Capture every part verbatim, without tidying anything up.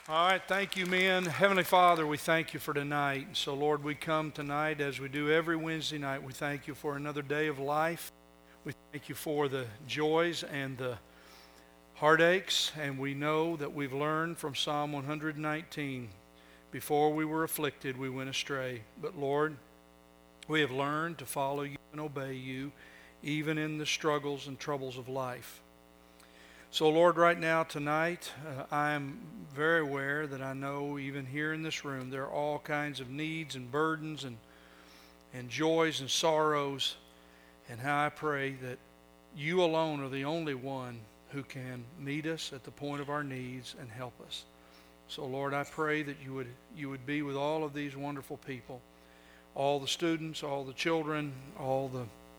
All right, thank you, men. Heavenly Father, we thank you for tonight. So, Lord, we come tonight as we do every Wednesday night. We thank you for another day of life. We thank you for the joys and the heartaches. And we know that we've learned from Psalm one hundred nineteen, before we were afflicted, we went astray. But, Lord, we have learned to follow you and obey you, even in the struggles and troubles of life. So, Lord, right now, tonight, uh, I am very aware that I know even here in this room there are all kinds of needs and burdens and, and joys and sorrows, and how I pray that you alone are the only one who can meet us at the point of our needs and help us. So, Lord, I pray that you would, you would be with all of these wonderful people, all the students, all the children, all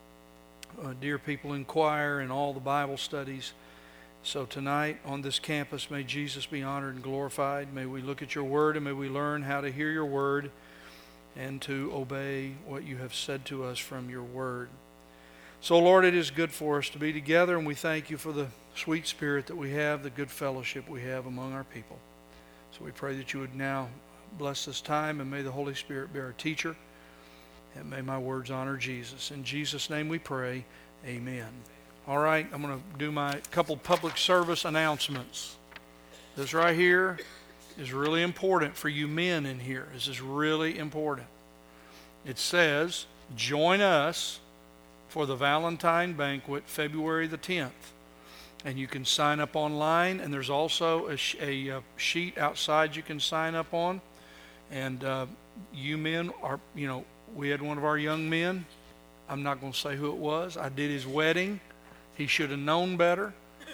the uh, dear people in choir and all the Bible studies. So tonight on this campus, may Jesus be honored and glorified. May we look at your word and may we learn how to hear your word and to obey what you have said to us from your word. So, Lord, it is good for us to be together, and we thank you for the sweet spirit that we have, the good fellowship we have among our people. So we pray that you would now bless this time, and may the Holy Spirit be our teacher, and may my words honor Jesus. In Jesus' name we pray, amen. All right, I'm going to do my couple public service announcements. This right here is really important for you men in here. This is really important. It says, join us for the Valentine Banquet, February the tenth. And you can sign up online, and there's also a, a, a sheet outside you can sign up on. And uh, you men are, you know, we had one of our young men. I'm not going to say who it was. I did his wedding. He should have known better.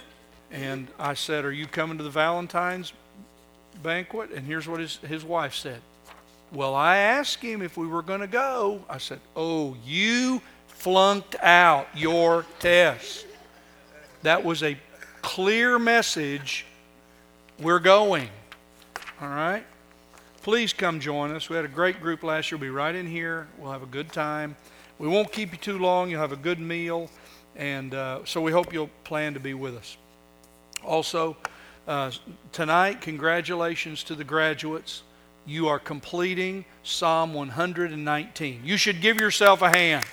And I said, are you coming to the Valentine's banquet? And here's what his, his wife said. Well, I asked him if we were going to go. I said, oh, you flunked out your test. That was a clear message. We're going. All right? Please come join us. We had a great group last year. We'll be right in here. We'll have a good time. We won't keep you too long. You'll have a good meal. And uh, so we hope you'll plan to be with us. Also, uh, tonight, congratulations to the graduates. You are completing Psalm one hundred nineteen. You should give yourself a hand.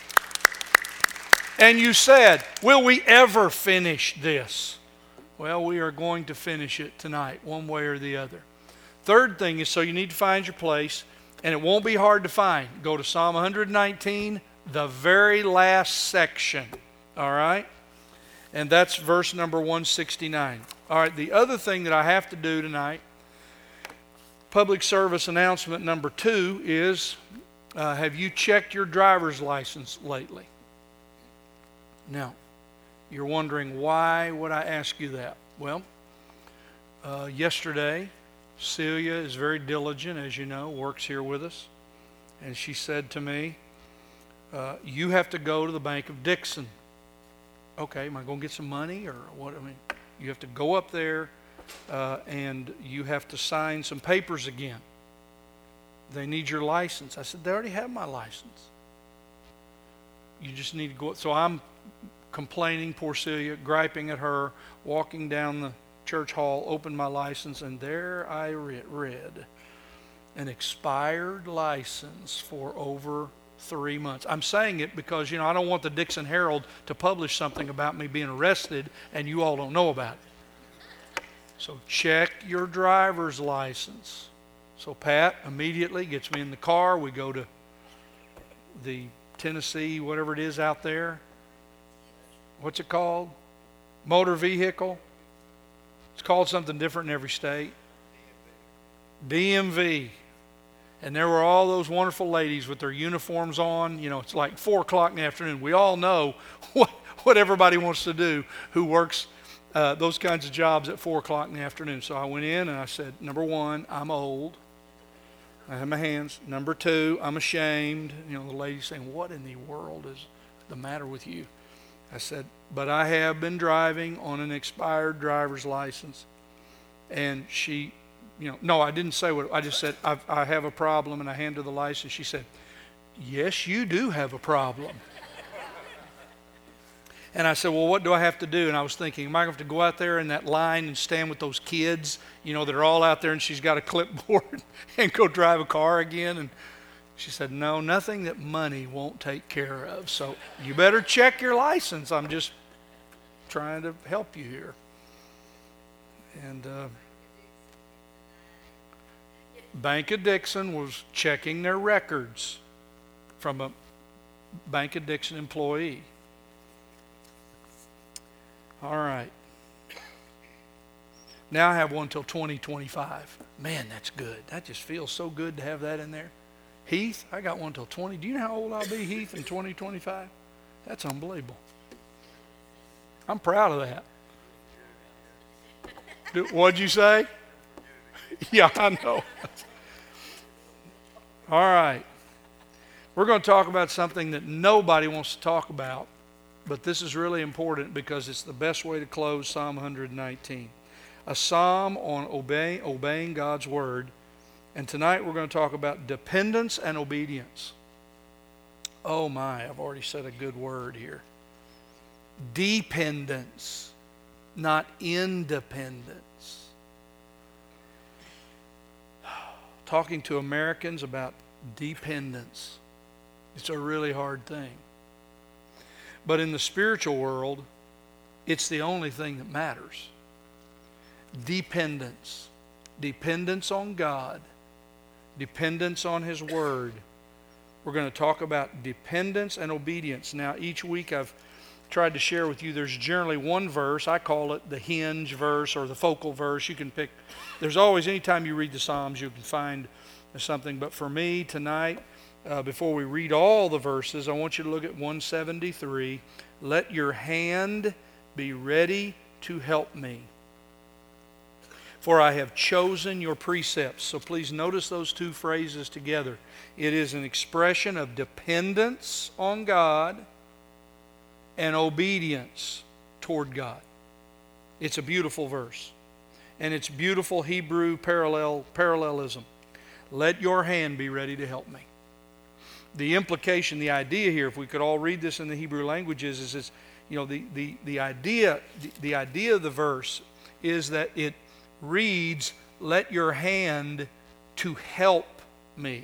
And you said, will we ever finish this? Well, we are going to finish it tonight, one way or the other. Third thing is, so you need to find your place, and it won't be hard to find. Go to Psalm one hundred nineteen, the very last section. All right? And that's verse number one sixty-nine. All right, the other thing that I have to do tonight, public service announcement number two is, uh, have you checked your driver's license lately? Now, you're wondering, why would I ask you that? Well, uh, yesterday, Celia is very diligent, as you know, works here with us. And she said to me, uh, you have to go to the Bank of Dixon. Okay, am I going to get some money or what? I mean, you have to go up there uh, and you have to sign some papers again. They need your license. I said, they already have my license. You just need to go. So I'm complaining, poor Celia, griping at her, walking down the church hall, opened my license, and there I read, read an expired license for over three months. I'm saying it because, you know, I don't want the Dixon Herald to publish something about me being arrested and you all don't know about it. So check your driver's license. So Pat immediately gets me in the car. We go to the Tennessee, whatever it is out there. What's it called? Motor vehicle. It's called something different in every state. D M V. And there were all those wonderful ladies with their uniforms on. You know, it's like four o'clock in the afternoon. We all know what, what everybody wants to do who works uh, those kinds of jobs at four o'clock in the afternoon. So I went in and I said, number one, I'm old. I have my hands. Number two, I'm ashamed. You know, the lady saying, what in the world is the matter with you? I said, but I have been driving on an expired driver's license. And she... You know, no, I didn't say what, I just said, I've, I have a problem, and I handed her the license. She said, yes, you do have a problem. And I said, well, what do I have to do? And I was thinking, am I going to have to go out there in that line and stand with those kids, you know, that are all out there and she's got a clipboard and go drive a car again? And she said, no, nothing that money won't take care of. So you better check your license. I'm just trying to help you here. And uh, Bank of Dixon was checking their records from a Bank of Dixon employee. All right. Now I have one till twenty twenty-five. Man, that's good. That just feels so good to have that in there. Heath, I got one till twenty. Do you know how old I'll be, Heath, in twenty twenty-five? That's unbelievable. I'm proud of that. Do, what'd you say? Yeah, I know. All right. We're going to talk about something that nobody wants to talk about, but this is really important because it's the best way to close Psalm one nineteen. A psalm on obey, obeying God's word. And tonight we're going to talk about dependence and obedience. Oh my, I've already said a good word here. Dependence, not independence. Talking to Americans about dependence. It's a really hard thing. But in the spiritual world, it's the only thing that matters. Dependence. Dependence on God. Dependence on His Word. We're going to talk about dependence and obedience. Now, each week I've tried to share with you, there's generally one verse. I call it the hinge verse or the focal verse. You can pick. There's always, anytime you read the Psalms, you can find something. But for me tonight, uh, before we read all the verses, I want you to look at one seventy-three. Let your hand be ready to help me, for I have chosen your precepts. So please notice those two phrases together. It is an expression of dependence on God and obedience toward God. It's a beautiful verse. And it's beautiful Hebrew parallel parallelism. Let your hand be ready to help me. The implication, the idea here, if we could all read this in the Hebrew languages, is it's, you know, the, the, the idea the, the idea of the verse is that it reads, let your hand to help me.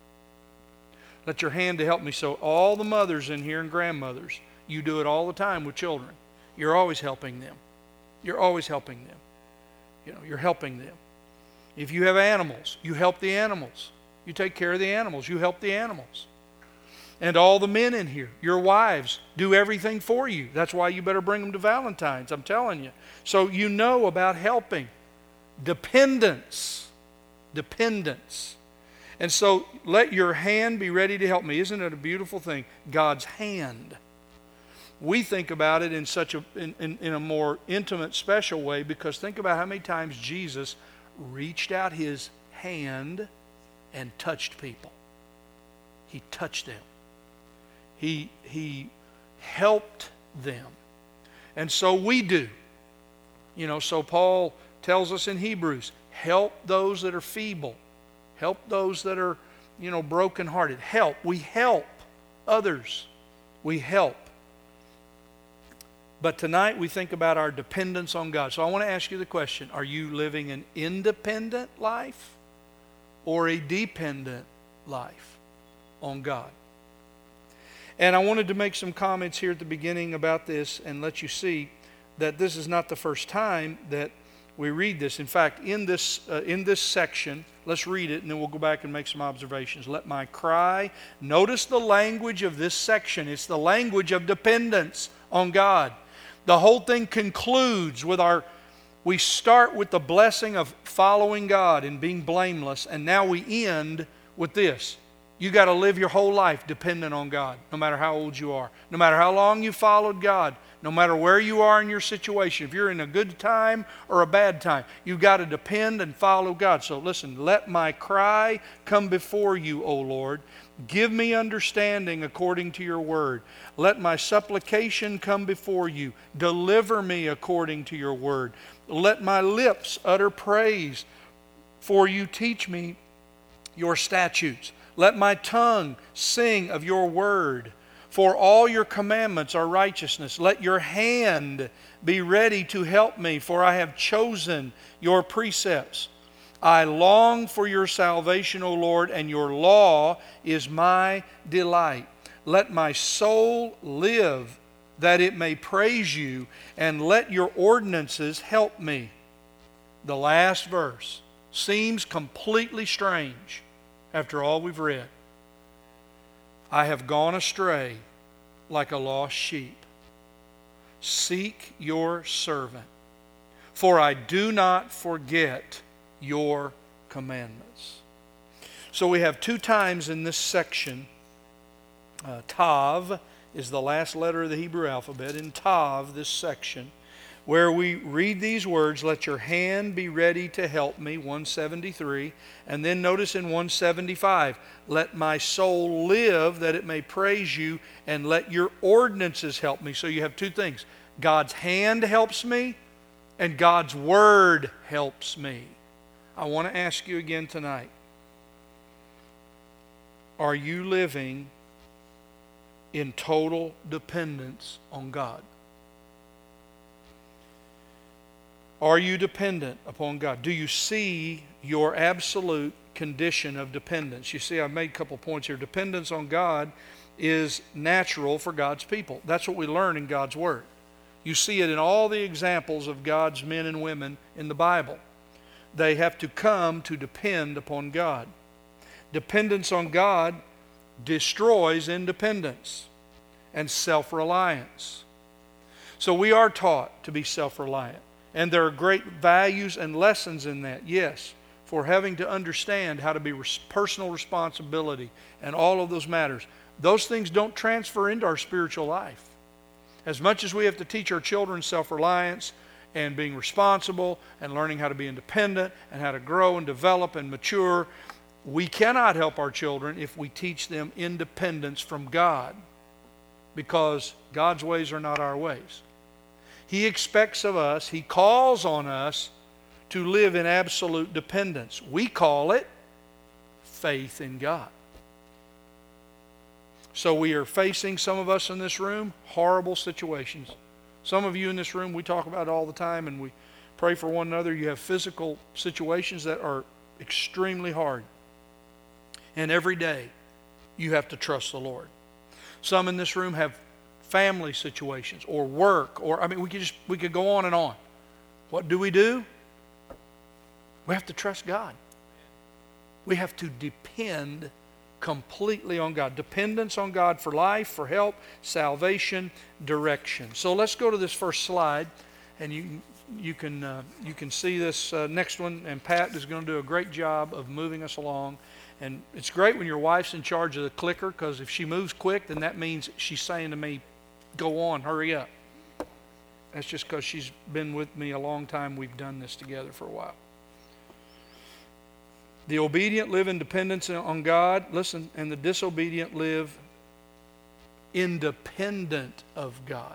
Let your hand to help me. So all the mothers in here and grandmothers, you do it all the time with children. You're always helping them. You're always helping them. You know, you're helping them. If you have animals, you help the animals. You take care of the animals. You help the animals. And all the men in here, your wives, do everything for you. That's why you better bring them to Valentine's, I'm telling you. So you know about helping. Dependence. Dependence. And so let your hand be ready to help me. Isn't it a beautiful thing? God's hand. We think about it in such a in, in, in a more intimate, special way, because think about how many times Jesus reached out His hand and touched people. He touched them. He, he helped them. And so we do. You know, so Paul tells us in Hebrews, help those that are feeble. Help those that are, you know, brokenhearted. Help. We help others. We help. But tonight we think about our dependence on God. So I want to ask you the question, are you living an independent life or a dependent life on God? And I wanted to make some comments here at the beginning about this and let you see that this is not the first time that we read this. In fact, in this uh, in this section, let's read it and then we'll go back and make some observations. Let my cry, notice the language of this section. It's the language of dependence on God. The whole thing concludes with our, we start with the blessing of following God and being blameless, and now we end with this. You got to live your whole life dependent on God, no matter how old you are, no matter how long you followed God, no matter where you are in your situation. If you're in a good time or a bad time, you've got to depend and follow God. So listen, let my cry come before you, O Lord. Give me understanding according to your word. Let my supplication come before you. Deliver me according to your word. Let my lips utter praise, for you teach me your statutes. Let my tongue sing of your word, For all your commandments are righteousness. Let your hand be ready to help me, for I have chosen your precepts. I long for your salvation, O Lord, and your law is my delight. Let my soul live, that it may praise you, and let your ordinances help me. The last verse seems completely strange after all we've read. I have gone astray like a lost sheep. Seek your servant, for I do not forget your commandments. So we have two times in this section, uh, Tav is the last letter of the Hebrew alphabet. In Tav, this section, where we read these words, let your hand be ready to help me, one seventy-three. And then notice in one seventy-five, let my soul live that it may praise you, and let your ordinances help me. So you have two things. God's hand helps me, and God's word helps me. I want to ask you again tonight, are you living in total dependence on God? Are you dependent upon God? Do you see your absolute condition of dependence? You see, I've made a couple points here. Dependence on God is natural for God's people. That's what we learn in God's Word. You see it in all the examples of God's men and women in the Bible. They have to come to depend upon God. Dependence on God destroys independence and self-reliance. So we are taught to be self-reliant. And there are great values and lessons in that, yes, for having to understand how to be res- personal responsibility and all of those matters. Those things don't transfer into our spiritual life. As much as we have to teach our children self-reliance and being responsible and learning how to be independent and how to grow and develop and mature, we cannot help our children if we teach them independence from God, because God's ways are not our ways. He expects of us, He calls on us to live in absolute dependence. We call it faith in God. So we are facing, some of us in this room, horrible situations. Some of you in this room, we talk about it all the time and we pray for one another. You have physical situations that are extremely hard. And every day you have to trust the Lord. Some in this room have family situations or work, or I mean we could just we could go on and on. What do we do? We have to trust God. We have to depend completely on God. Dependence on God for life, for help, salvation, direction. So let's go to this first slide, and you you can uh, you can see this uh, next one, and Pat is going to do a great job of moving us along. And it's great when your wife's in charge of the clicker, because if she moves quick, then that means she's saying to me, go on, hurry up. That's just because she's been with me a long time. We've done this together for a while. The obedient live in dependence on God. Listen, and the disobedient live independent of God.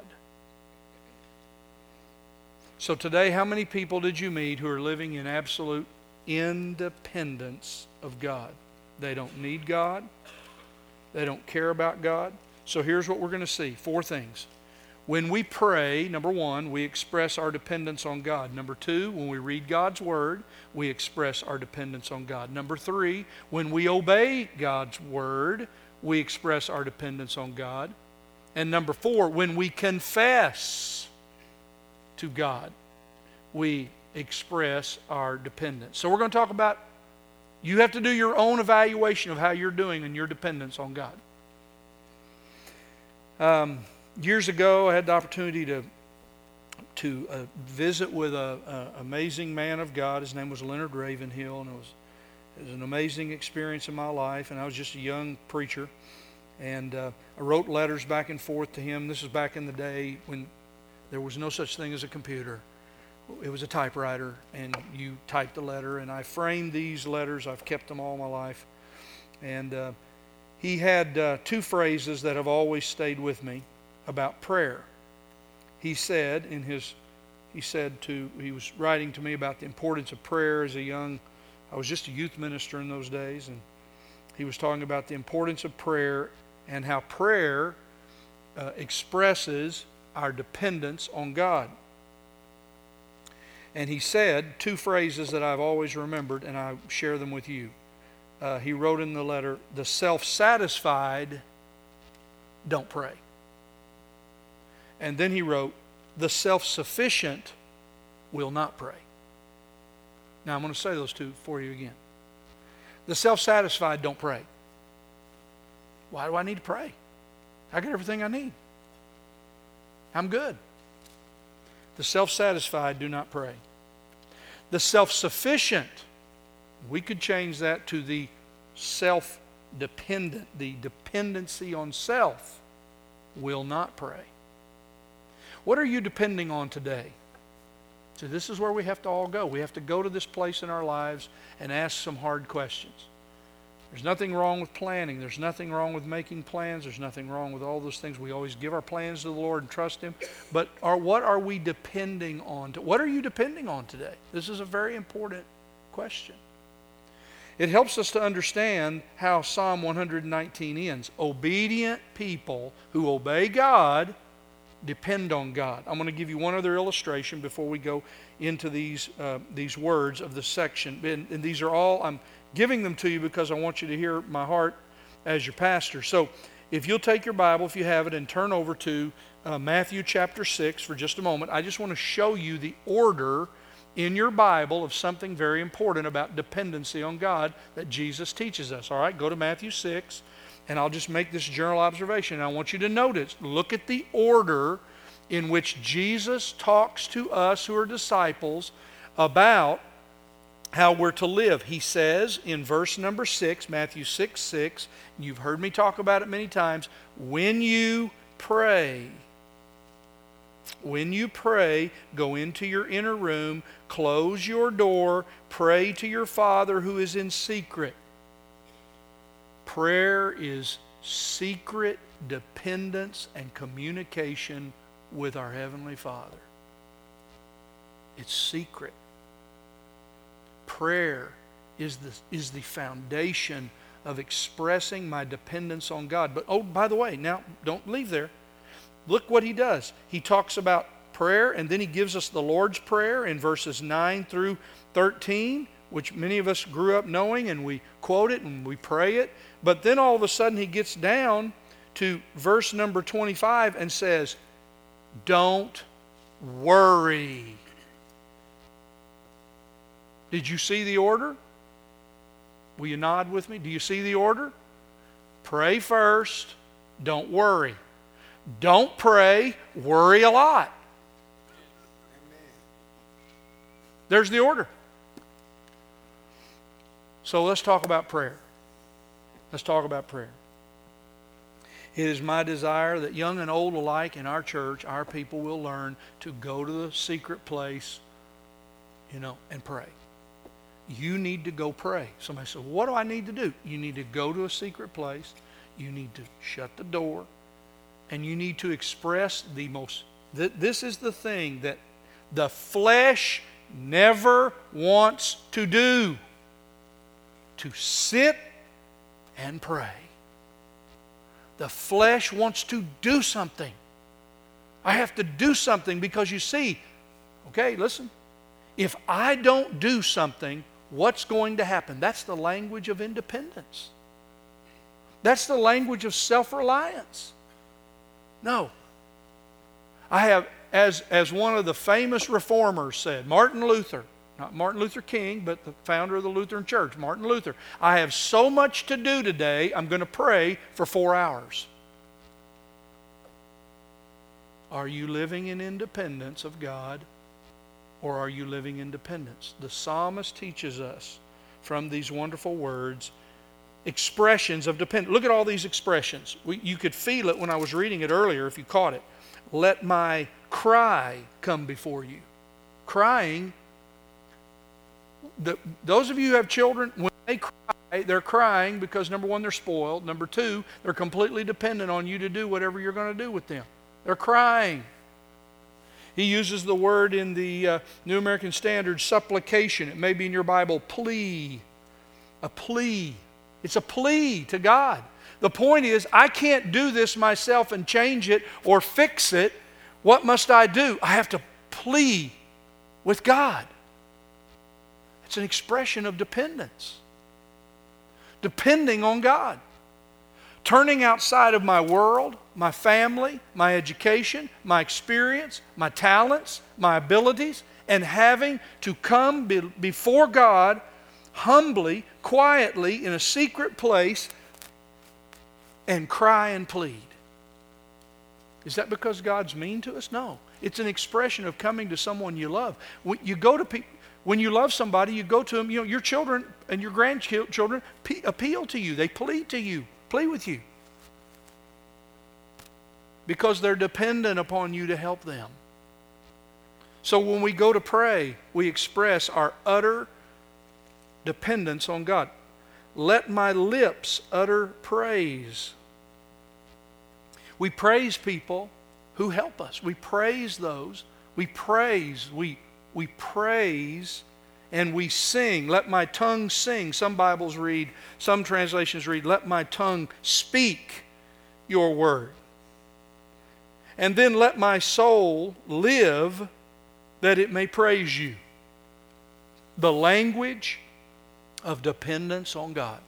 So today, how many people did you meet who are living in absolute independence of God? They don't need God. They don't care about God. So here's what we're going to see. Four things. When we pray, number one, we express our dependence on God. Number two, when we read God's Word, we express our dependence on God. Number three, when we obey God's Word, we express our dependence on God. And number four, when we confess to God, we express our dependence. So we're going to talk about, you have to do your own evaluation of how you're doing in your dependence on God. Um, years ago, I had the opportunity to to uh, visit with an amazing man of God. His name was Leonard Ravenhill, and it was, it was an amazing experience in my life. And I was just a young preacher, and uh, I wrote letters back and forth to him. This was back in the day when there was no such thing as a computer. It was a typewriter, and you typed the letter, and I framed these letters. I've kept them all my life. And uh, he had uh, two phrases that have always stayed with me about prayer. He said in his, he said to, he was writing to me about the importance of prayer as a young, I was just a youth minister in those days, and he was talking about the importance of prayer and how prayer uh, expresses our dependence on God. And he said two phrases that I've always remembered, and I share them with you. Uh, he wrote in the letter, the self-satisfied don't pray. And then he wrote, the self-sufficient will not pray. Now I'm going to say those two for you again. The self-satisfied don't pray. Why do I need to pray? I got everything I need. I'm good. The self-satisfied do not pray. The self-sufficient, we could change that to the self-dependent, the dependency on self, will not pray. What are you depending on today? So this is where we have to all go. We have to go to this place in our lives and ask some hard questions. There's nothing wrong with planning. There's nothing wrong with making plans. There's nothing wrong with all those things. We always give our plans to the Lord and trust Him. But are, what are we depending on? To, what are you depending on today? This is a very important question. It helps us to understand how Psalm one nineteen ends. Obedient people who obey God depend on God. I'm going to give you one other illustration before we go into these uh, these words of the section. And, and these are all, I'm giving them to you because I want you to hear my heart as your pastor. So if you'll take your Bible, if you have it, and turn over to uh, Matthew chapter six for just a moment. I just want to show you the order in your Bible of something very important about dependency on God that Jesus teaches us. All right, go to Matthew six. And I'll just make this general observation. And I want you to notice, look at the order in which Jesus talks to us who are disciples about how we're to live. He says in verse number six, Matthew six, six, you've heard me talk about it many times, when you pray, when you pray, go into your inner room, close your door, pray to your Father who is in secret. Prayer is secret dependence and communication with our Heavenly Father. It's secret. Prayer is the, is the foundation of expressing my dependence on God. But oh, by the way, now don't leave there. Look what he does. He talks about prayer, and then he gives us the Lord's Prayer in verses nine through thirteen, which many of us grew up knowing, and we quote it and we pray it. But then all of a sudden he gets down to verse number twenty-five and says, don't worry. Did you see the order? Will you nod with me? Do you see the order? Pray first, don't worry. Don't pray, worry a lot. There's the order. So let's talk about prayer. Let's talk about prayer. It is my desire that young and old alike in our church, our people will learn to go to the secret place, you know, and pray. You need to go pray. Somebody said, what do I need to do? You need to go to a secret place. You need to shut the door. And you need to express the most, th- this is the thing that the flesh never wants to do. To sit and pray. The flesh wants to do something. I have to do something because you see, okay, listen. If I don't do something, what's going to happen? That's the language of independence. That's the language of self-reliance. No. I have, as, as one of the famous reformers said, Martin Luther, not Martin Luther King, but the founder of the Lutheran Church, Martin Luther. I have so much to do today, I'm going to pray for four hours. Are you living in independence of God, or are you living in dependence? The psalmist teaches us from these wonderful words expressions of dependence. Look at all these expressions. We, you could feel it when I was reading it earlier if you caught it. Let my cry come before you. Crying. The, those of you who have children, when they cry, they're crying because, number one, they're spoiled. Number two, they're completely dependent on you to do whatever you're going to do with them. They're crying. He uses the word in the uh, New American Standard, supplication. It may be in your Bible, plea. A plea. It's a plea to God. The point is, I can't do this myself and change it or fix it. What must I do? I have to plea with God. It's an expression of dependence. Depending on God. Turning outside of my world, my family, my education, my experience, my talents, my abilities, and having to come be- before God humbly, quietly, in a secret place and cry and plead. Is that because God's mean to us? No. It's an expression of coming to someone you love. When you go to people, when you love somebody, you go to them. You know, your children and your grandchildren appeal to you. They plead to you, plead with you, because they're dependent upon you to help them. So when we go to pray, we express our utter dependence on God. Let my lips utter praise. We praise people who help us. We praise those. We praise. We, we praise and we sing. Let my tongue sing. Some Bibles read, some translations read, let my tongue speak your word. And then let my soul live that it may praise you. The language of dependence on God.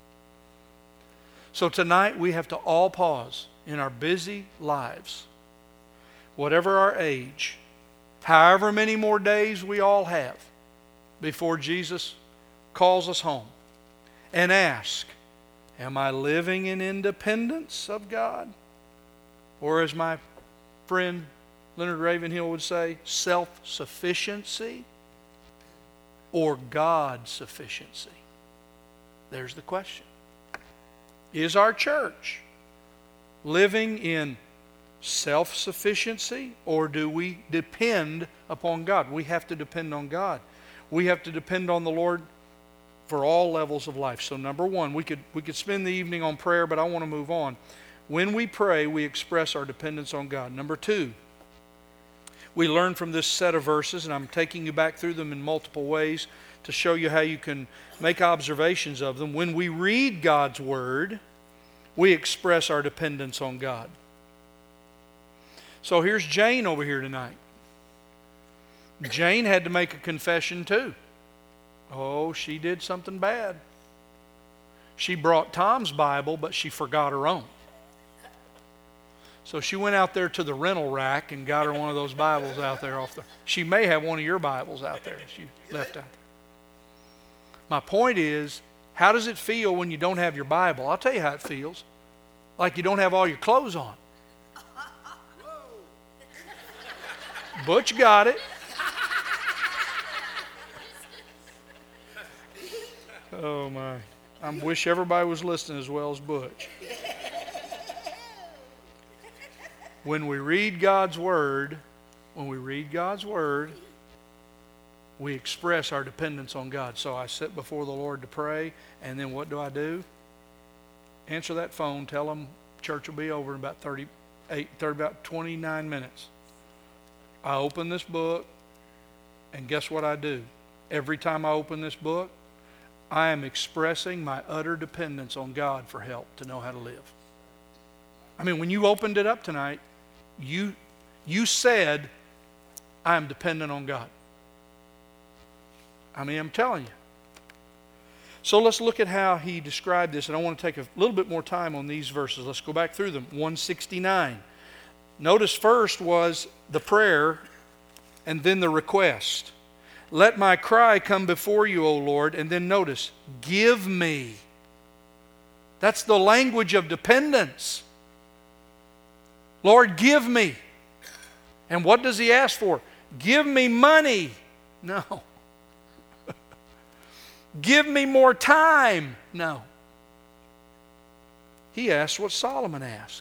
So tonight we have to all pause in our busy lives, whatever our age, however many more days we all have before Jesus calls us home, and ask, am I living in independence of God? Or as my friend Leonard Ravenhill would say, self-sufficiency or God-sufficiency? There's the question. Is our church living in self-sufficiency, or do we depend upon God? We have to depend on God. We have to depend on the Lord for all levels of life. So number one, we could we could spend the evening on prayer, but I want to move on. When we pray, we express our dependence on God. Number two, we learn from this set of verses, and I'm taking you back through them in multiple ways to show you how you can make observations of them. When we read God's Word, we express our dependence on God. So here's Jane over here tonight. Jane had to make a confession too. Oh, she did something bad. She brought Tom's Bible, but she forgot her own. So she went out there to the rental rack and got her one of those Bibles out there off the... She may have one of your Bibles out there she left out there. My point is, how does it feel when you don't have your Bible? I'll tell you how it feels. Like you don't have all your clothes on. Butch got it. Oh my. I wish everybody was listening as well as Butch. When we read God's Word, when we read God's Word, we express our dependence on God. So I sit before the Lord to pray, and then what do I do? Answer that phone, tell them church will be over in about thirty-eight, thirty, about twenty-nine minutes. I open this book, and guess what I do? Every time I open this book, I am expressing my utter dependence on God for help to know how to live. I mean, when you opened it up tonight, you, you said, I am dependent on God. I mean, I'm telling you. So let's look at how he described this, and I want to take a little bit more time on these verses. Let's go back through them. one sixty-nine. Notice first was the prayer and then the request. Let my cry come before you, O Lord. And then notice, give me. That's the language of dependence. Lord, give me. And what does he ask for? Give me money. No. Give me more time. No. He asked what Solomon asked.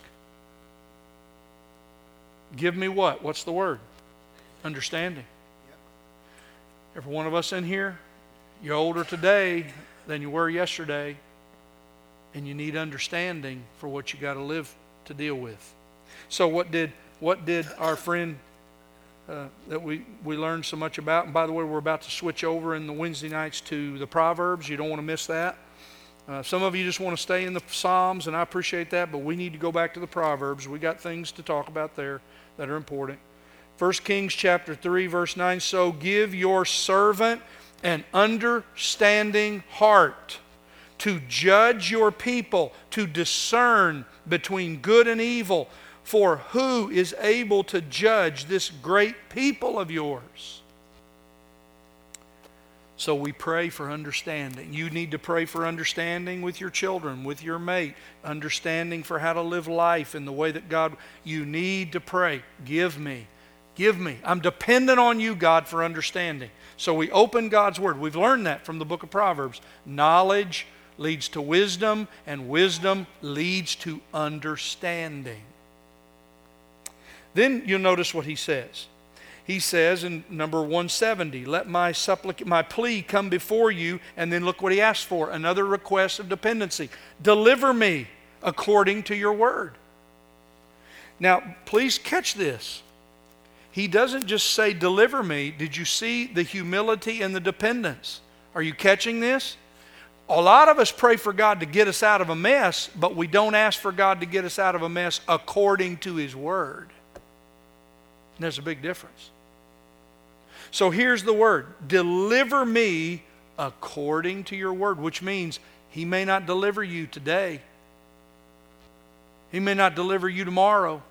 Give me what? What's the word? Understanding. Every one of us in here, you're older today than you were yesterday, and you need understanding for what you got to live to deal with. So what did what did our friend uh, that we, we learned so much about, and by the way, we're about to switch over in the Wednesday nights to the Proverbs. You don't want to miss that. Uh, some of you just want to stay in the Psalms, and I appreciate that, but we need to go back to the Proverbs. We got things to talk about there that are important. First Kings chapter three, verse nine, so give your servant an understanding heart to judge your people, to discern between good and evil. For who is able to judge this great people of yours? So we pray for understanding. You need to pray for understanding with your children, with your mate, understanding for how to live life in the way that God, you need to pray. Give me, give me. I'm dependent on you, God, for understanding. So we open God's Word. We've learned that from the book of Proverbs. Knowledge leads to wisdom, and wisdom leads to understanding. Then you'll notice what he says. He says in number one seventy, let my supplic- my plea come before you, and then look what he asks for, another request of dependency. Deliver me according to your word. Now, please catch this. He doesn't just say, deliver me. Did you see the humility and the dependence? Are you catching this? A lot of us pray for God to get us out of a mess, but we don't ask for God to get us out of a mess according to His word. And there's a big difference. So here's the word. Deliver me according to your word, which means He may not deliver you today. He may not deliver you tomorrow.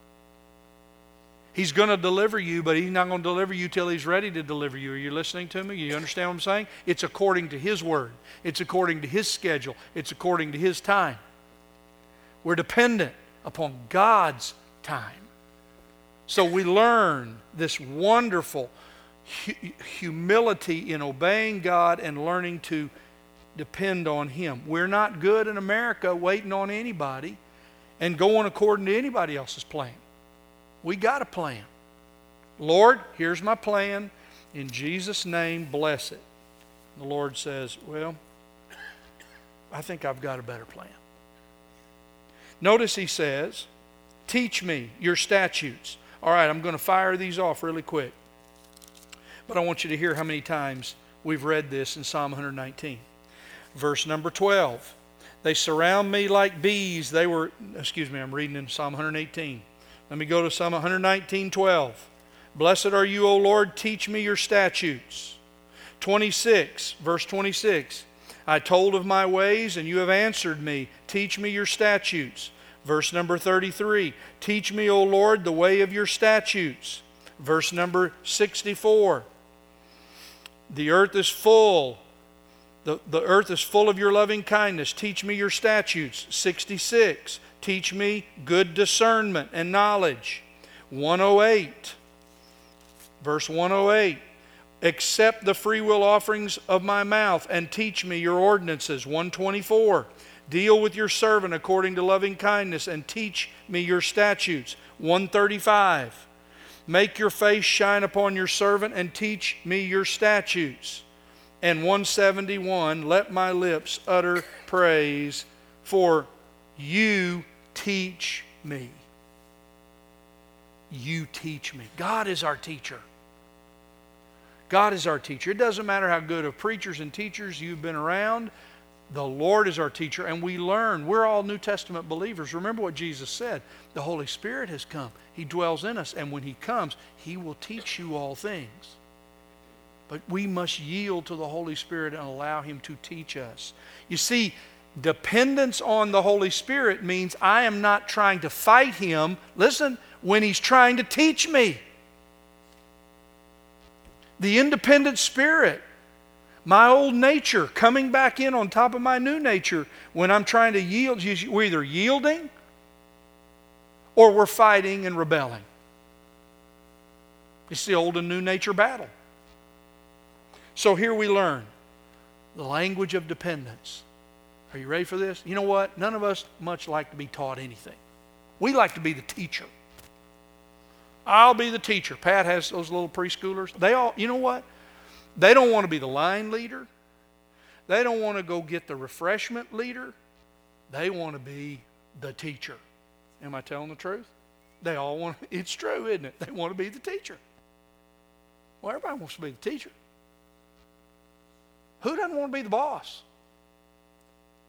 He's going to deliver you, but He's not going to deliver you till He's ready to deliver you. Are you listening to me? You understand what I'm saying? It's according to His word. It's according to His schedule. It's according to His time. We're dependent upon God's time. So we learn this wonderful hu- humility in obeying God and learning to depend on Him. We're not good in America waiting on anybody and going according to anybody else's plan. We got a plan. Lord, here's my plan. In Jesus' name, bless it. The Lord says, well, I think I've got a better plan. Notice He says, teach me your statutes. All right, I'm going to fire these off really quick. But I want you to hear how many times we've read this in Psalm one nineteen. Verse number twelve. They surround me like bees. They were, excuse me, I'm reading in Psalm one eighteen. Let me go to Psalm one nineteen, twelve. Blessed are you, O Lord, teach me your statutes. twenty-six, verse twenty-six. I told of my ways, and you have answered me. Teach me your statutes. Verse number thirty-three, teach me, O Lord, the way of your statutes. Verse number sixty-four, the earth is full. The, the earth is full of your loving kindness. Teach me your statutes. sixty-six, teach me good discernment and knowledge. one oh eight, verse one oh eight, accept the freewill offerings of my mouth and teach me your ordinances. one twenty-four, deal with your servant according to loving kindness and teach me your statutes. one thirty-five, make your face shine upon your servant and teach me your statutes. And one seventy-one, let my lips utter praise, for you teach me. You teach me. God is our teacher. God is our teacher. It doesn't matter how good of preachers and teachers you've been around. The Lord is our teacher, and we learn. We're all New Testament believers. Remember what Jesus said. The Holy Spirit has come. He dwells in us, and when He comes, He will teach you all things. But we must yield to the Holy Spirit and allow Him to teach us. You see, dependence on the Holy Spirit means I am not trying to fight Him, listen, when He's trying to teach me. The independent spirit, my old nature coming back in on top of my new nature when I'm trying to yield, we're either yielding or we're fighting and rebelling. It's the old and new nature battle. So here we learn the language of dependence. Are you ready for this? You know what? None of us much like to be taught anything. We like to be the teacher. I'll be the teacher. Pat has those little preschoolers. They all, you know what? They don't want to be the line leader. They don't want to go get the refreshment leader. They want to be the teacher. Am I telling the truth? They all want, it's true, isn't it? They want to be the teacher. Well, everybody wants to be the teacher. Who doesn't want to be the boss?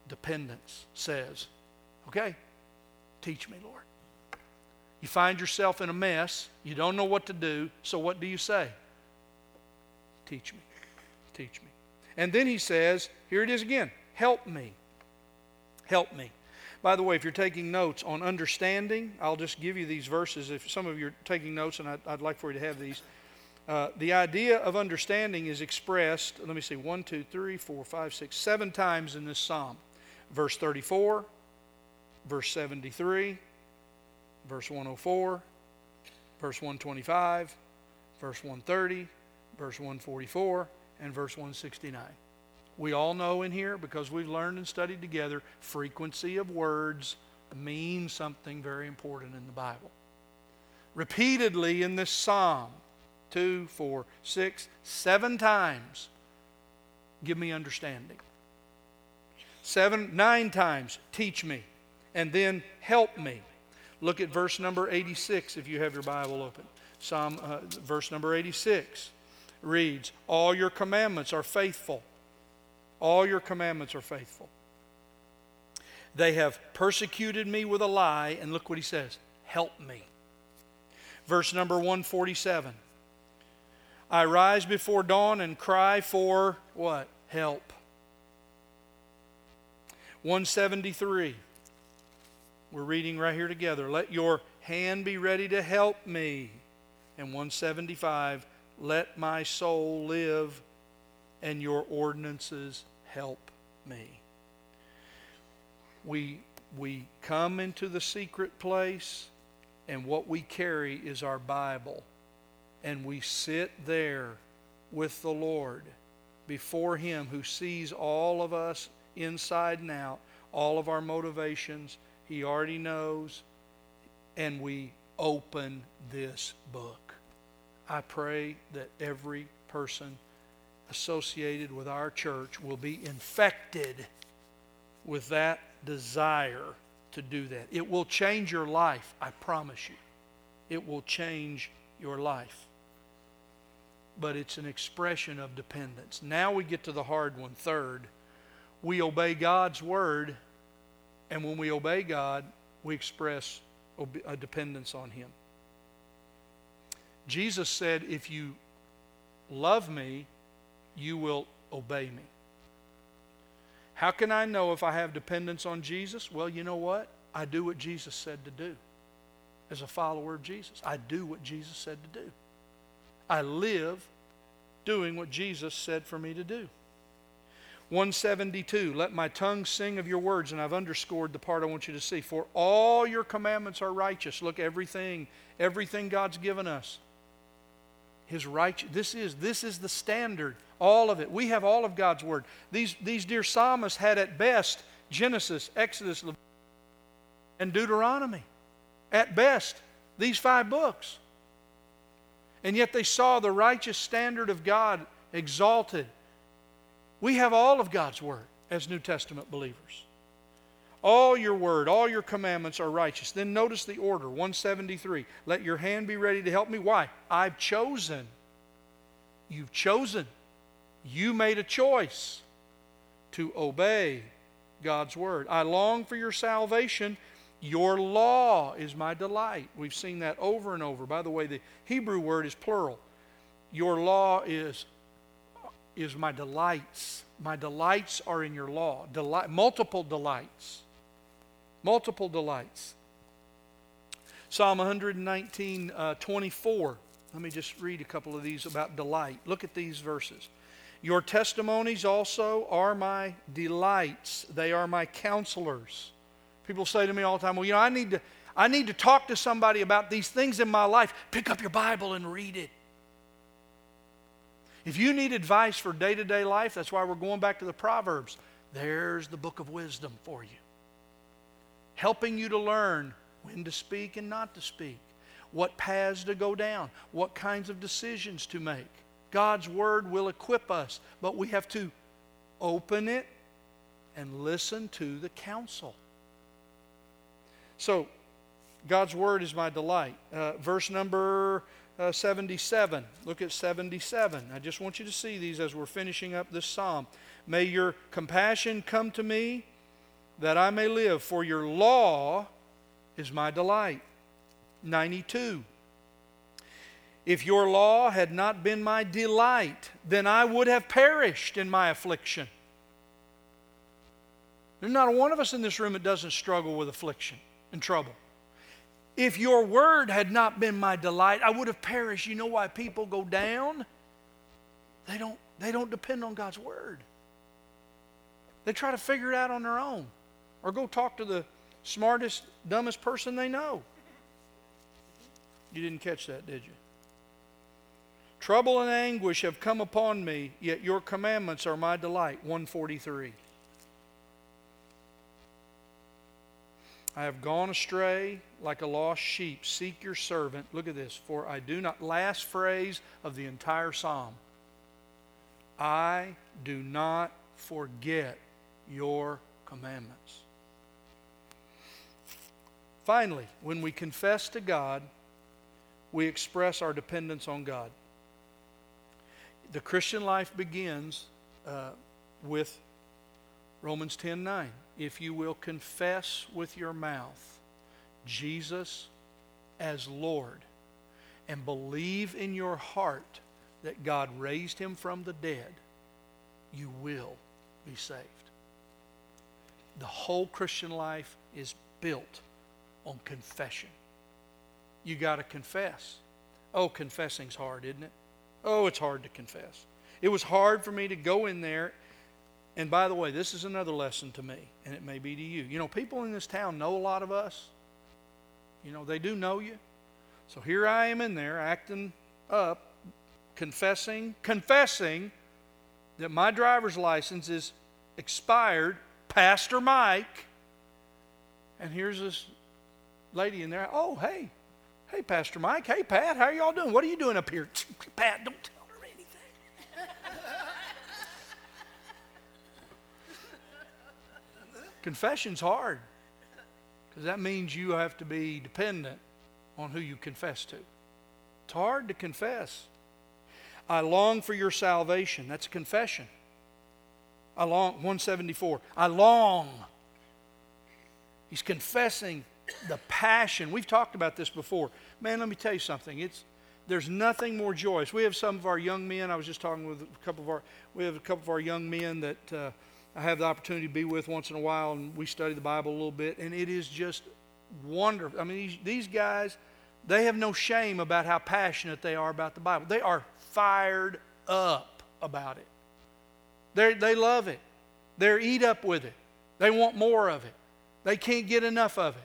dependence says, okay, teach me, Lord. You find yourself in a mess. You don't know what to do. So what do you say? Teach me. Teach me. And then he says, here it is again, help me. Help me. By the way, if you're taking notes on understanding, I'll just give you these verses. If some of you are taking notes, and I'd, I'd like for you to have these. Uh, the idea of understanding is expressed, let me see, one, two, three, four, five, six, seven times in this psalm. Verse thirty-four, verse seventy-three, verse one oh four, verse one twenty-five, verse one thirty, verse one forty-four, and verse one sixty-nine. We all know in here, because we've learned and studied together, frequency of words means something very important in the Bible. Repeatedly in this psalm, two, four, six, seven times, give me understanding. Seven, nine times, teach me. And then help me. Look at verse number eighty-six if you have your Bible open. Psalm, uh, verse number eighty-six reads, all your commandments are faithful. All your commandments are faithful. They have persecuted me with a lie, and look what he says, help me. Verse number one forty-seven. I rise before dawn and cry for what? Help. one seventy-three. We're reading right here together. Let your hand be ready to help me. And one seventy-five. Let my soul live, and your ordinances help me. We, we come into the secret place, and what we carry is our Bible. And we sit there with the Lord before Him who sees all of us inside and out, all of our motivations. He already knows. And we open this book. I pray that every person associated with our church will be infected with that desire to do that. It will change your life, I promise you. It will change your life. But it's an expression of dependence. Now we get to the hard one. Third, we obey God's word, and when we obey God, we express a dependence on Him. Jesus said, if you love me, you will obey me. How can I know if I have dependence on Jesus? Well, you know what? I do what Jesus said to do. As a follower of Jesus, I do what Jesus said to do. I live doing what Jesus said for me to do. one seventy-two, let my tongue sing of your words, and I've underscored the part I want you to see. For all your commandments are righteous. Look, everything, everything God's given us. His righteous, this is, this is the standard, all of it. We have all of God's word. These, these dear psalmists had at best Genesis, Exodus, Leviticus, and Deuteronomy. At best, these five books. And yet they saw the righteous standard of God exalted. We have all of God's word as New Testament believers. All your word, all your commandments are righteous. Then notice the order, one seventy-three. Let your hand be ready to help me. Why? I've chosen. You've chosen. You made a choice to obey God's word. I long for your salvation. Your law is my delight. We've seen that over and over. By the way, the Hebrew word is plural. Your law is, is my delights. My delights are in your law. Delight, multiple delights. Multiple delights. Psalm one nineteen, uh, twenty-four. Let me just read a couple of these about delight. Look at these verses. Your testimonies also are my delights. They are my counselors. People say to me all the time, well, you know, I need to, I need to talk to somebody about these things in my life. Pick up your Bible and read it. If you need advice for day-to-day life, that's why we're going back to the Proverbs. There's the book of wisdom for you. Helping you to learn when to speak and not to speak. What paths to go down. What kinds of decisions to make. God's word will equip us, but we have to open it and listen to the counsel. So, God's word is my delight. Uh, verse number uh, seventy-seven. Look at seventy-seven. I just want you to see these as we're finishing up this psalm. May your compassion come to me that I may live, for your law is my delight. ninety-two. If your law had not been my delight, then I would have perished in my affliction. There's not one of us in this room that doesn't struggle with affliction and trouble. If your word had not been my delight, I would have perished. You know why people go down? They don't, they don't depend on God's word. They try to figure it out on their own. Or go talk to the smartest, dumbest person they know. You didn't catch that, did you? Trouble and anguish have come upon me, yet your commandments are my delight. one forty-three. I have gone astray like a lost sheep. Seek your servant. Look at this. For I do not, last phrase of the entire psalm. I do not forget your commandments. Finally, when we confess to God, we express our dependence on God. The Christian life begins uh, with Romans ten nine. If you will confess with your mouth Jesus as Lord and believe in your heart that God raised him from the dead, you will be saved. The whole Christian life is built on confession. You got to confess. Oh, confessing's hard, isn't it? Oh, it's hard to confess. It was hard for me to go in there. And by the way, this is another lesson to me, and it may be to you. You know, people in this town know a lot of us. You know, they do know you. So here I am in there acting up, confessing, confessing that my driver's license is expired, Pastor Mike. And here's this lady in there. Oh, hey. Hey, Pastor Mike. Hey, Pat. How are y'all doing? What are you doing up here? Pat, don't tell her anything. Confession's hard because that means you have to be dependent on who you confess to. It's hard to confess. I long for your salvation. That's a confession. I long, one seventy-four. I long. He's confessing the passion. We've talked about this before. Man, let me tell you something. It's there's nothing more joyous. We have some of our young men. I was just talking with a couple of our. We have a couple of our young men that uh, I have the opportunity to be with once in a while, and we study the Bible a little bit, and it is just wonderful. I mean, these, these guys, they have no shame about how passionate they are about the Bible. They are fired up about it. They they love it. They're eat up with it. They want more of it. They can't get enough of it.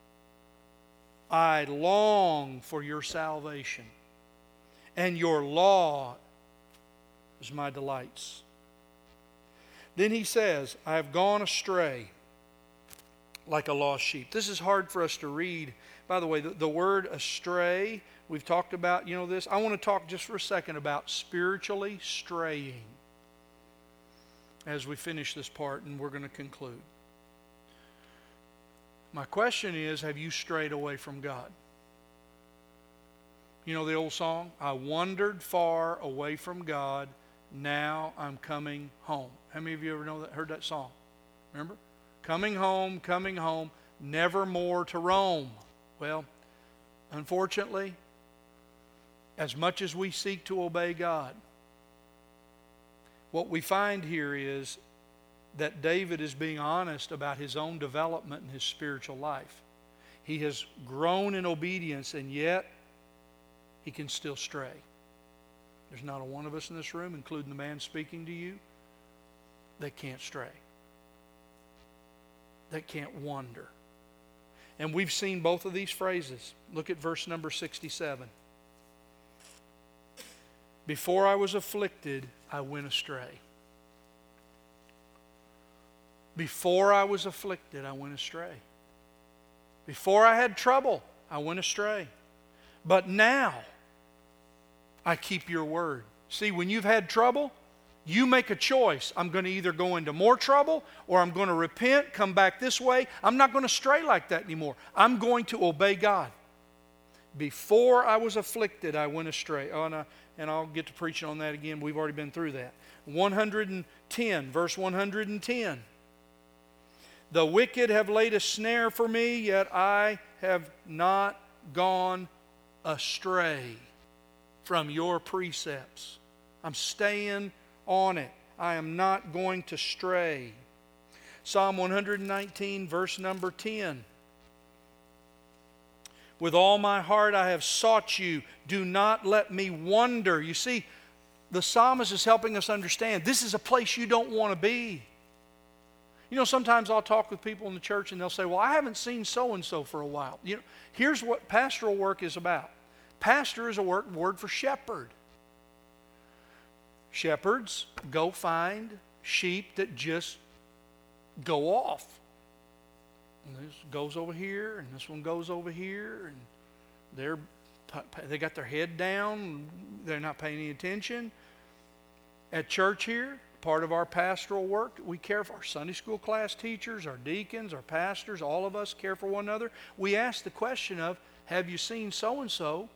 I long for your salvation, and your law is my delights. Then he says, I have gone astray like a lost sheep. This is hard for us to read. By the way, the, the word astray, we've talked about, you know this. I want to talk just for a second about spiritually straying as we finish this part, and we're going to conclude. My question is, have you strayed away from God? You know the old song? I wandered far away from God, now I'm coming home. How many of you ever know that, heard that song? Remember? Coming home, coming home, never more to roam. Well, unfortunately, as much as we seek to obey God, what we find here is that David is being honest about his own development in his spiritual life. He has grown in obedience, and yet he can still stray. There's not a one of us in this room, including the man speaking to you, that can't stray, that can't wander. And we've seen both of these phrases. Look at verse number sixty-seven. Before I was afflicted, I went astray. Before I was afflicted, I went astray. Before I had trouble, I went astray. But now, I keep your word. See, when you've had trouble, you make a choice. I'm going to either go into more trouble or I'm going to repent, come back this way. I'm not going to stray like that anymore. I'm going to obey God. Before I was afflicted, I went astray. Oh, and, I, and I'll get to preaching on that again. We've already been through that. one hundred ten, verse one hundred ten. The wicked have laid a snare for me, yet I have not gone astray from your precepts. I'm staying on it. I am not going to stray. Psalm one nineteen, verse number ten. With all my heart I have sought you. Do not let me wander. You see, the psalmist is helping us understand this is a place you don't want to be. You know, sometimes I'll talk with people in the church and they'll say, well, I haven't seen so-and-so for a while. You know, here's what pastoral work is about. Pastor is a word, word for shepherd. Shepherds go find sheep that just go off. And this goes over here, and this one goes over here, and they're they got their head down. They're not paying any attention. At church here, part of our pastoral work, we care for our Sunday school class teachers, our deacons, our pastors. All of us care for one another. We ask the question of, have you seen so-and-so?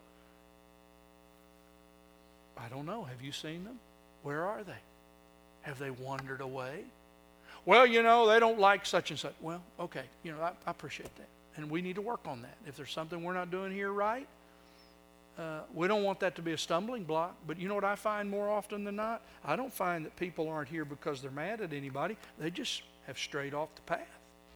I don't know. Have you seen them? Where are they? Have they wandered away? Well, you know, they don't like such and such. Well, okay, you know, I, I appreciate that. And we need to work on that. If there's something we're not doing here right, uh, we don't want that to be a stumbling block. But you know what I find more often than not? I don't find that people aren't here because they're mad at anybody. They just have strayed off the path.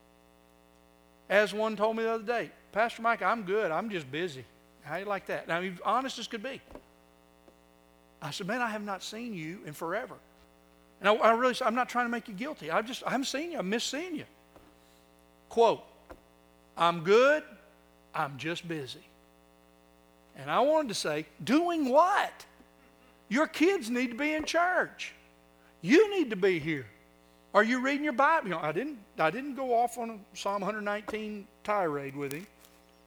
As one told me the other day, Pastor Mike, I'm good. I'm just busy. How do you like that? Now, I mean, honest as could be. I said, man, I have not seen you in forever. And I, I really, I'm not trying to make you guilty. I just, I haven't seen you. I miss seeing you. Quote, I'm good. I'm just busy. And I wanted to say, doing what? Your kids need to be in church. You need to be here. Are you reading your Bible? You know, I didn't, I didn't go off on a Psalm one nineteen tirade with him.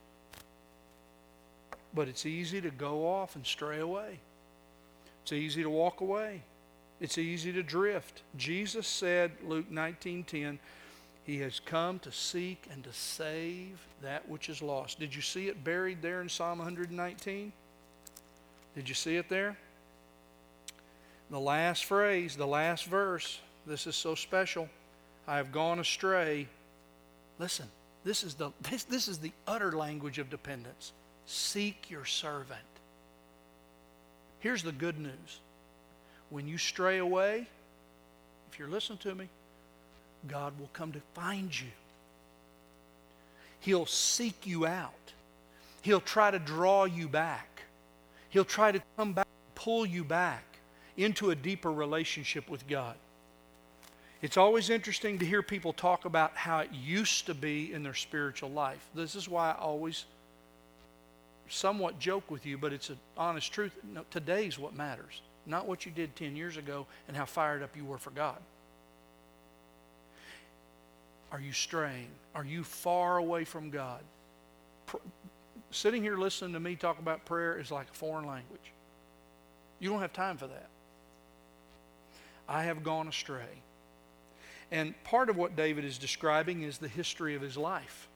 But it's easy to go off and stray away. It's easy to walk away. It's easy to drift. Jesus said, Luke nineteen ten, He has come to seek and to save that which is lost. Did you see it buried there in Psalm one nineteen? Did you see it there? The last phrase, the last verse, this is so special. I have gone astray. Listen, this is the, this, this is the utter language of dependence. Seek your servant. Here's the good news. When you stray away, if you're listening to me, God will come to find you. He'll seek you out. He'll try to draw you back. He'll try to come back, pull you back into a deeper relationship with God. It's always interesting to hear people talk about how it used to be in their spiritual life. This is why I always somewhat joke with you, but it's an honest truth. No, today's what matters, not what you did ten years ago and how fired up you were for God. Are you straying? Are you far away from God? Pr- sitting here listening to me talk about prayer is like a foreign language. You don't have time for that. I have gone astray. And part of what David is describing is the history of his life.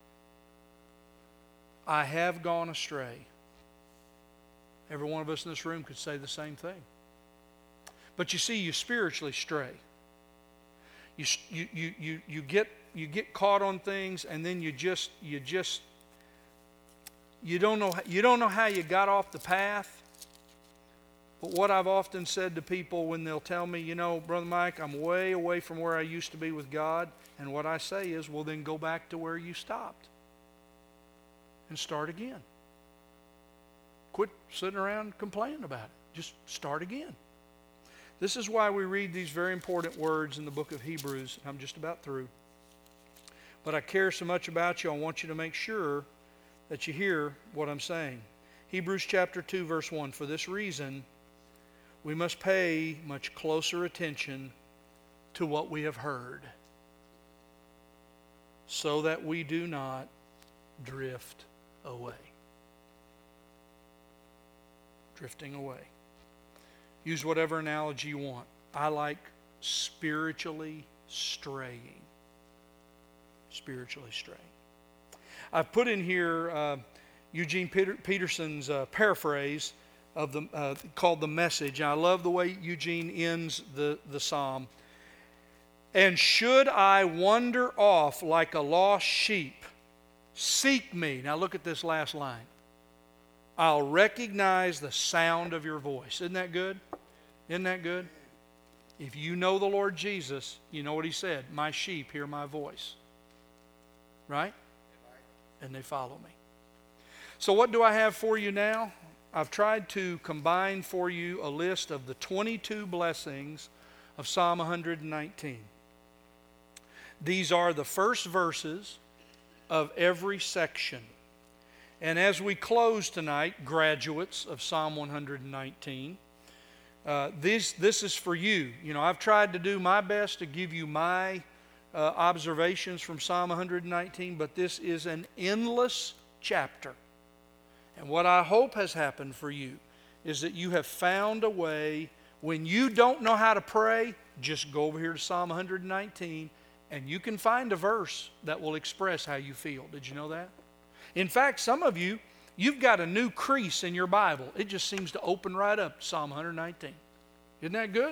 I have gone astray. Every one of us in this room could say the same thing. But you see, you spiritually stray. You, you, you, you, you, get, you get caught on things, and then you just, you just, you don't know, you don't know how you got off the path. But what I've often said to people when they'll tell me, you know, Brother Mike, I'm way away from where I used to be with God. And what I say is, well, then go back to where you stopped. And start again. Quit sitting around complaining about it. Just start again. This is why we read these very important words in the book of Hebrews. I'm just about through. But I care so much about you, I want you to make sure that you hear what I'm saying. Hebrews chapter two, verse one. For this reason, we must pay much closer attention to what we have heard, so that we do not drift away. Drifting away. Use whatever analogy you want. I like spiritually straying. Spiritually straying. I've put in here uh, Eugene Peter, Peterson's uh, paraphrase of the uh, called The Message. And I love the way Eugene ends the, the psalm. And should I wander off like a lost sheep, seek me. Now look at this last line. I'll recognize the sound of your voice. Isn't that good? Isn't that good? If you know the Lord Jesus, you know what He said. My sheep hear my voice. Right? And they follow me. So what do I have for you now? I've tried to combine for you a list of the twenty-two blessings of Psalm one nineteen. These are the first verses of every section. And as we close tonight, graduates of Psalm one nineteen, uh, this, this is for you. You know, I've tried to do my best to give you my uh, observations from Psalm one nineteen, but this is an endless chapter. And what I hope has happened for you is that you have found a way, when you don't know how to pray, just go over here to Psalm one nineteen, and you can find a verse that will express how you feel. Did you know that? In fact, some of you, you've got a new crease in your Bible. It just seems to open right up, Psalm one nineteen. Isn't that good?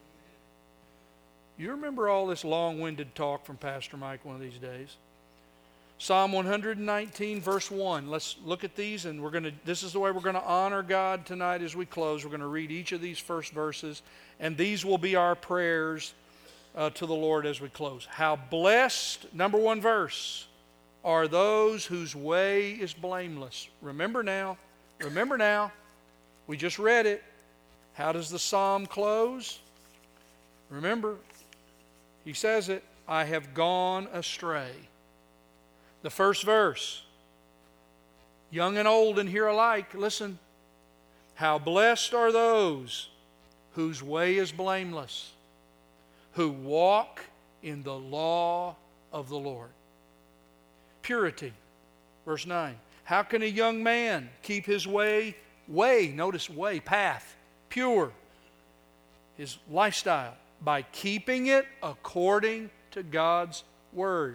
You remember all this long-winded talk from Pastor Mike one of these days? Psalm one nineteen, verse one. Let's look at these, and we're going to. This is the way we're going to honor God tonight as we close. We're going to read each of these first verses, and these will be our prayers uh, to the Lord as we close. How blessed, number one verse, are those whose way is blameless. Remember now, remember now, we just read it. How does the psalm close? Remember, he says it, I have gone astray. The first verse, young and old in here alike, listen. How blessed are those whose way is blameless, who walk in the law of the Lord. Purity, verse nine. How can a young man keep his way, way, notice way, path, pure, his lifestyle, by keeping it according to God's Word.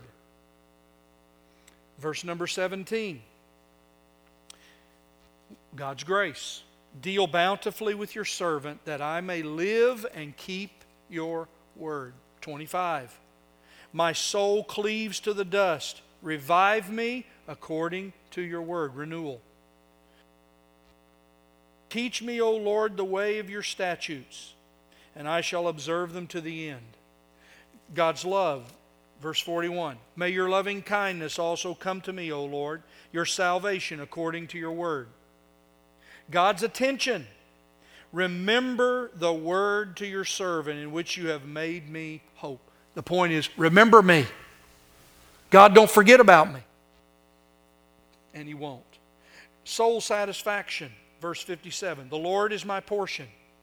Verse number seventeen. God's grace. Deal bountifully with your servant that I may live and keep your word. twenty-five. My soul cleaves to the dust. Revive me according to your word. Renewal. Teach me, O Lord, the way of your statutes, and I shall observe them to the end. God's love. Verse forty-one, may your loving kindness also come to me, O Lord, your salvation according to your word. God's attention. Remember the word to your servant in which you have made me hope. The point is, remember me. God, don't forget about me. And He won't. Soul satisfaction. Verse fifty-seven, the Lord is my portion.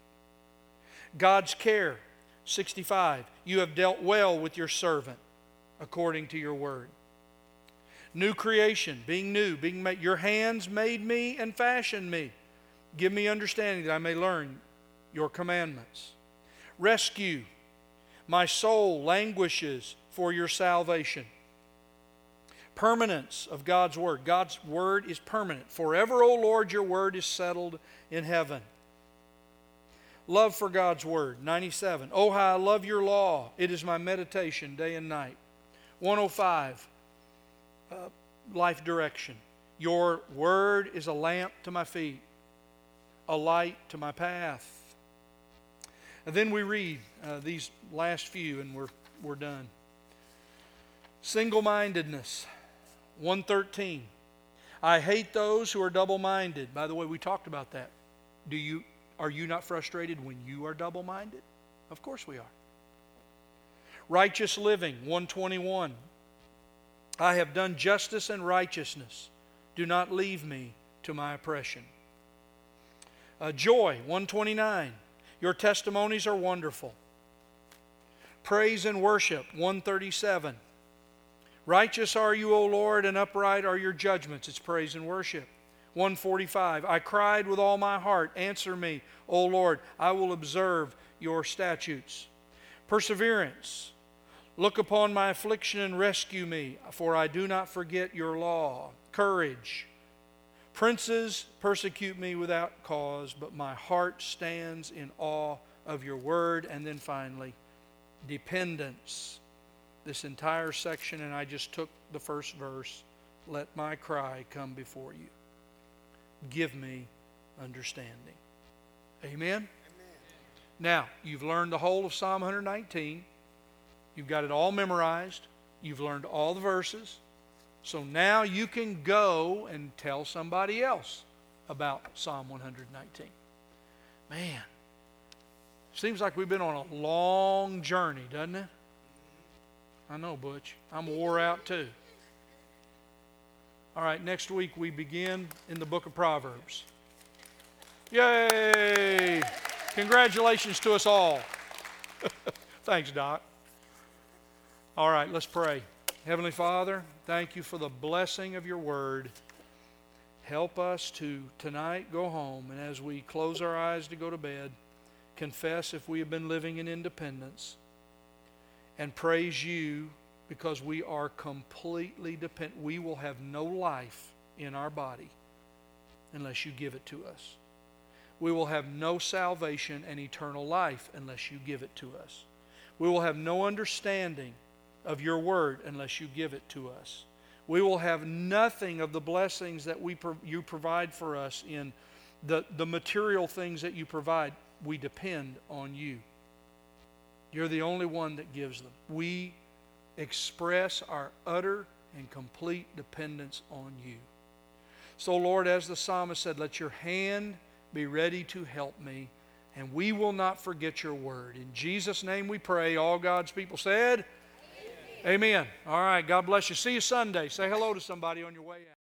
God's care. sixty-five, you have dealt well with your servant according to your word. New creation, being new, being made. Your hands made me and fashioned me. Give me understanding that I may learn your commandments. Rescue, my soul languishes for your salvation. Permanence of God's word. God's word is permanent. Forever, O Lord, your word is settled in heaven. Love for God's word. ninety-seven. Oh, how I love your law. It is my meditation day and night. one oh five. Uh, life direction. Your word is a lamp to my feet, a light to my path. And then we read uh, these last few, and we're we're done. Single-mindedness. one thirteen. I hate those who are double-minded. By the way, we talked about that. Do you are you not frustrated when you are double-minded? Of course we are. Righteous living. one twenty-one. I have done justice and righteousness. Do not leave me to my oppression. Uh, joy. one twenty-nine. Your testimonies are wonderful. Praise and worship. one thirty-seven. Righteous are you, O Lord, and upright are your judgments. It's praise and worship. one forty-five. I cried with all my heart. Answer me, O Lord. I will observe your statutes. Perseverance. Look upon my affliction and rescue me, for I do not forget your law. Courage. Princes persecute me without cause, but my heart stands in awe of your word. And then finally, dependence. This entire section, and I just took the first verse. Let my cry come before you. Give me understanding. Amen? Amen? Now, you've learned the whole of Psalm one nineteen. You've got it all memorized. You've learned all the verses. So now you can go and tell somebody else about Psalm one nineteen. Man, seems like we've been on a long journey, doesn't it? I know, Butch. I'm wore out too. All right, next week we begin in the book of Proverbs. Yay! Congratulations to us all. Thanks, Doc. All right, let's pray. Heavenly Father, thank you for the blessing of your word. Help us to tonight go home, and as we close our eyes to go to bed, confess if we have been living in independence, and praise you because we are completely dependent. We will have no life in our body unless you give it to us. We will have no salvation and eternal life unless you give it to us. We will have no understanding of your word unless you give it to us. We will have nothing of the blessings that we you provide for us in the, the material things that you provide. We depend on you. You're the only one that gives them. We express our utter and complete dependence on you. So, Lord, as the psalmist said, let your hand be ready to help me, and we will not forget your word. In Jesus' name we pray. All God's people said, Amen. Amen. All right, God bless you. See you Sunday. Say hello to somebody on your way out.